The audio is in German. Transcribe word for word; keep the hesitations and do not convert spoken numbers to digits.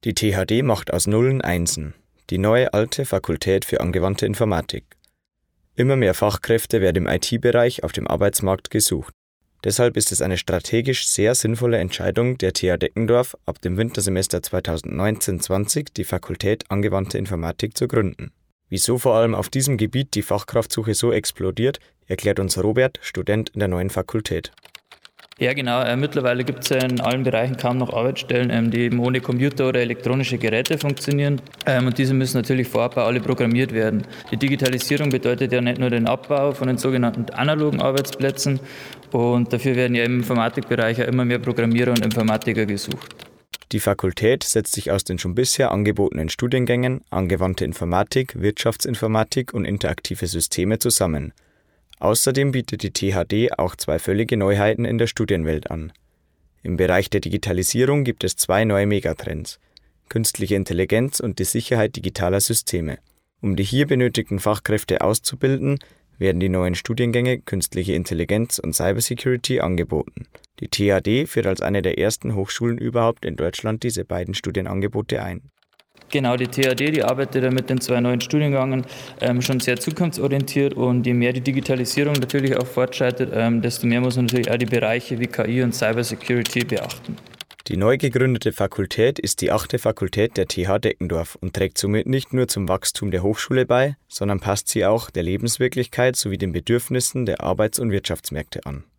Die T H D macht aus Nullen Einsen, die neue alte Fakultät für angewandte Informatik. Immer mehr Fachkräfte werden im I T-Bereich auf dem Arbeitsmarkt gesucht. Deshalb ist es eine strategisch sehr sinnvolle Entscheidung der T H Deckendorf, ab dem Wintersemester zweitausendneunzehn zwanzig die Fakultät Angewandte Informatik zu gründen. Wieso vor allem auf diesem Gebiet die Fachkraftsuche so explodiert, erklärt uns Robert, Student in der neuen Fakultät. Ja genau, äh, mittlerweile gibt es ja in allen Bereichen kaum noch Arbeitsstellen, ähm, die eben ohne Computer oder elektronische Geräte funktionieren. Ähm, und diese müssen natürlich vorab bei alle programmiert werden. Die Digitalisierung bedeutet ja nicht nur den Abbau von den sogenannten analogen Arbeitsplätzen, und dafür werden ja im Informatikbereich ja immer mehr Programmierer und Informatiker gesucht. Die Fakultät setzt sich aus den schon bisher angebotenen Studiengängen Angewandte Informatik, Wirtschaftsinformatik und interaktive Systeme zusammen. Außerdem bietet die T H D auch zwei völlige Neuheiten in der Studienwelt an. Im Bereich der Digitalisierung gibt es zwei neue Megatrends: künstliche Intelligenz und die Sicherheit digitaler Systeme. Um die hier benötigten Fachkräfte auszubilden, werden die neuen Studiengänge Künstliche Intelligenz und Cybersecurity angeboten. Die T H D führt als eine der ersten Hochschulen überhaupt in Deutschland diese beiden Studienangebote ein. Genau, die T H D, die arbeitet ja mit den zwei neuen Studiengängen ähm, schon sehr zukunftsorientiert, und je mehr die Digitalisierung natürlich auch fortschreitet, ähm, desto mehr muss man natürlich auch die Bereiche wie K I und Cybersecurity beachten. Die neu gegründete Fakultät ist die achte Fakultät der T H Deckendorf und trägt somit nicht nur zum Wachstum der Hochschule bei, sondern passt sie auch der Lebenswirklichkeit sowie den Bedürfnissen der Arbeits- und Wirtschaftsmärkte an.